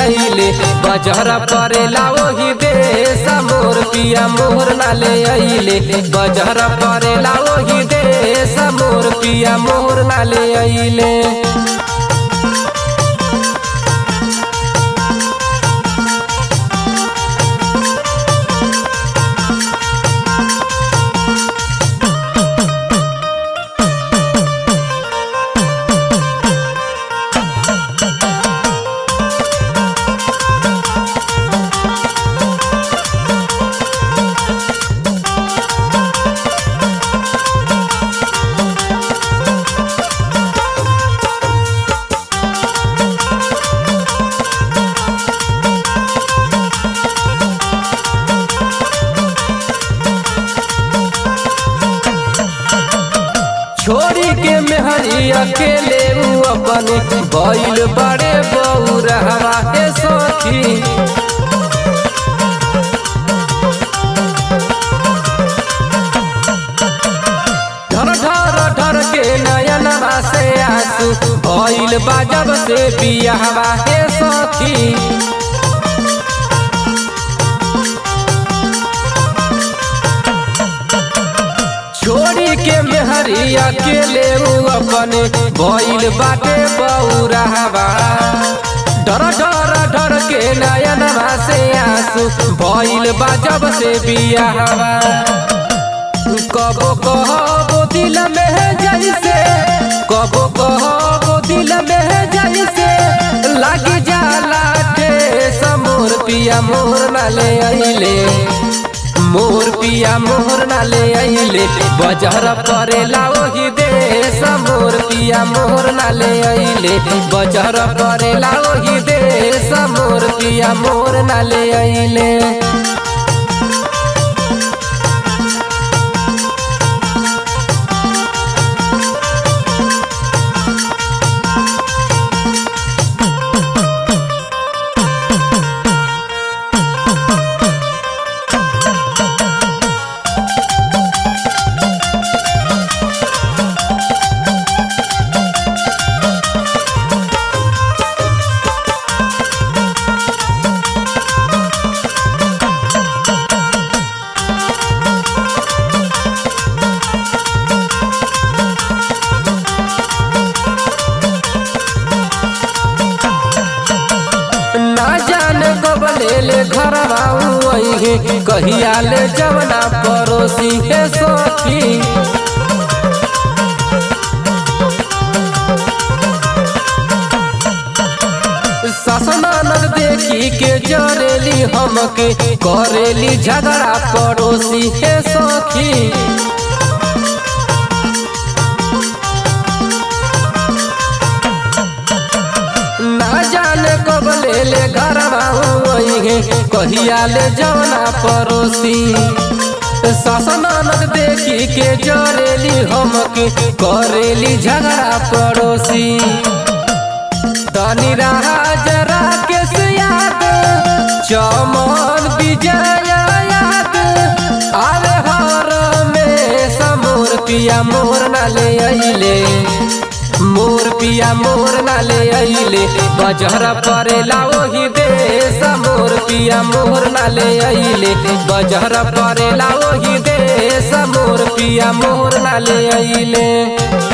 अइले बजर परेला ओही देश मोर पिया मोर ना ले अइले बजर परेला ओही देश मोर पिया मोर ना ले अइले। छोड़ी के मेहरी अकेले अपने बैल बड़े बउरहवा के सखी ढर ढर ढर के नयनवा से आंसू बैल बाजब से बियाहवा के सखी। छोड़ी के मेहरी अकेले अपने बैल बाटे बउरहवा डर डर डर के नयनवा से आंसू बैल बाजब से बियाहवा। कबो कहो दिल में जैसे कबो कहो दिल में जैसे लागी जाला ठेस मोर पिया मोर ना ले अइले मोर पिया मोर ना ले अइले बजर परेला ओही देश मोर पिया मोर ना ले अइले बजर परेला ओही देश मोर पिया मोर ना ले अइले। ले घर कहिया ले जवना पड़ोसी के सखी ससनानक देखी के जरेली हमके करेली झगड़ा पड़ोसी के सखी। कब ले ले घर कहिया ले जवना पड़ोसी ससनानक देखी के जरेली हमके करेली झगड़ा पड़ोसी। तनी राजरा के याद चमन विजय याद आवे हर में समोर पिया मोर ना ले अइले मोर पिया मोर ना ले अइले बजर परेला ओही देश मोर पिया मोर ना ले अइले बजर परेला ओही देश मोर पिया मोर ना ले अइले।